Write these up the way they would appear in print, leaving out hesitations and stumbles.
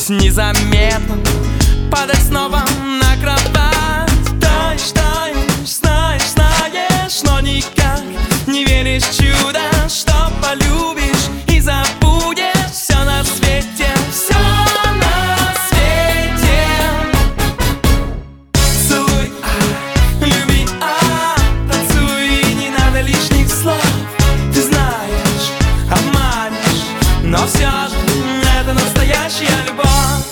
быть незаметно, падать снова на кровать. Таешь, таешь, знаешь, знаешь, но никак не веришь в чудо, что полюбишь и забудешь все на свете, все на свете. Целуй, люби, танцуй, не надо лишних слов. Ты знаешь, обманешь, но все же это настоящая любовь.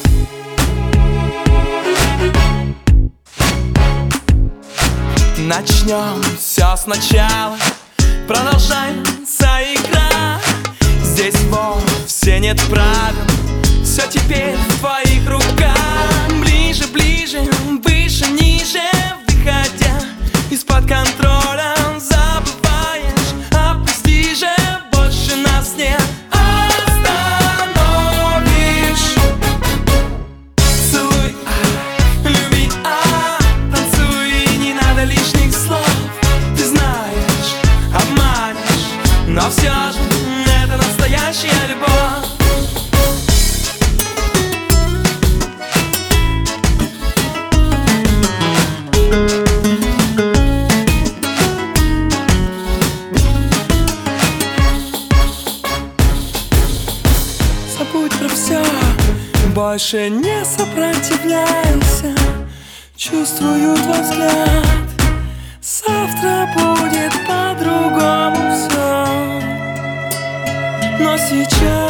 Начнем все сначала, продолжается игра. Здесь вовсе нет правил, все теперь в твоих руках. Ближе, ближе, выше, ниже, выходя из-под контроля, забываешь о престиже, больше нас не остановишь. Целуй, люби, танцуй, не надо лишних слов. Ты знаешь, обманешь, но все же это настоящая любовь. Забудь про все, больше не сопротивляйся. Чувствую твой взгляд, завтра будет по-другому все. Но сейчас